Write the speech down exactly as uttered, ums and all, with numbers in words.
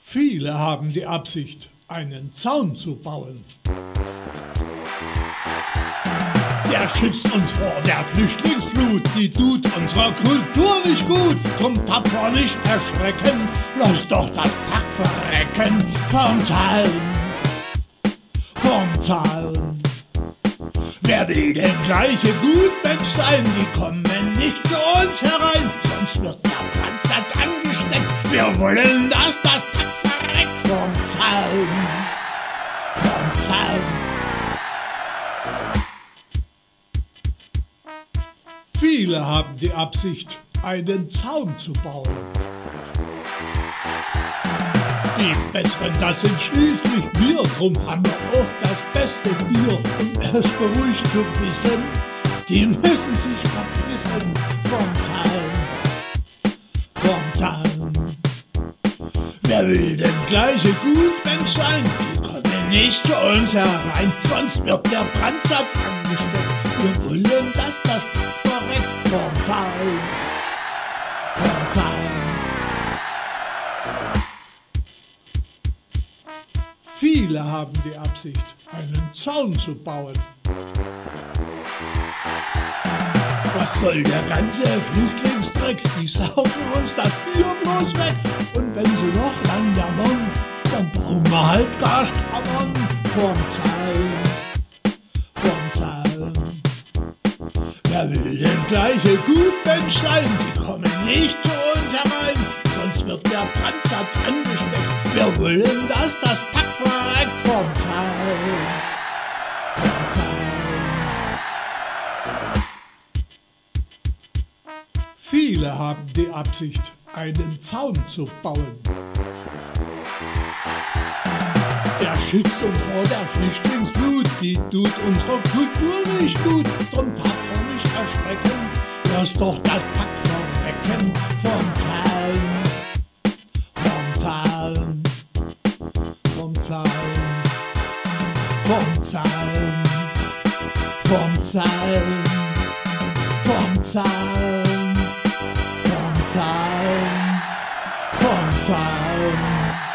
Viele haben die Absicht, einen Zaun zu bauen. Der schützt uns vor der Flüchtlingsflut, die tut unserer Kultur nicht gut. Drum tapfer nicht erschrecken, lass doch das Pack verrecken. Vom Zaun, vom Zaun. Wer will denn gleiche Gutmensch sein? Die kommen nicht zu uns herein, sonst wird der Brandsatz angesteckt. Wir wollen, dass das Pack verreckt. Vom Zaun, vom Zaun. Viele haben die Absicht, einen Zaun zu bauen. Die Besseren, das sind schließlich wir, drum haben wir auch das beste Bier. Um es beruhigt zu wissen, die müssen sich verpissen. Vom Zaun, vom Zaun. Wer will denn gleiche Gutmensch sein? Die kommen nicht zu uns herein, sonst wird der Brandsatz angesteckt. Wir wollen, dass das verreckt. Vom Zaun, vom Zaun. Viele haben die Absicht, einen Zaun zu bauen. Was soll der ganze Flüchtlingsdreck? Die saufen uns das Bier bloß weg. Und wenn sie noch lang jammern, dann bauen wir halt Gaskammern. Vom Zaun, vom Zaun. Wer will denn gleiche Gutmensch sein? Die kommen nicht zu uns herein, sonst wird der Brandsatz angesteckt. Wir wollen, dass das Pack verreckt. Vom Zaun, vom Zaun. Viele haben die Absicht, einen Zaun zu bauen. Der schützt uns vor der Flüchtlingsflut, die tut unserer Kultur nicht gut. Drum tapfer nicht erschrecken, lass doch das Pack verrecken. Vom Zaun, vom Zaun, vom Zaun, vom Zaun, vom Zaun, vom Zaun, vom Zaun, vom Zaun.